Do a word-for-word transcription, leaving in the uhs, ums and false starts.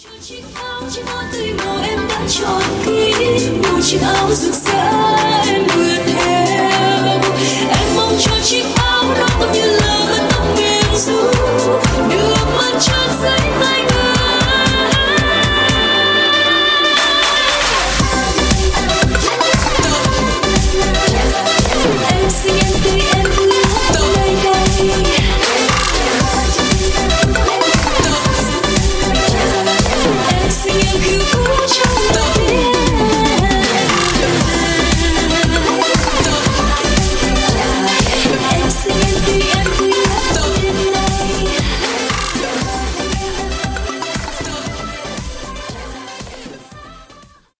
Chiếc áo, chiếc áo tươi màu em đã chọn kỹ, một chiếc áo rực rỡ.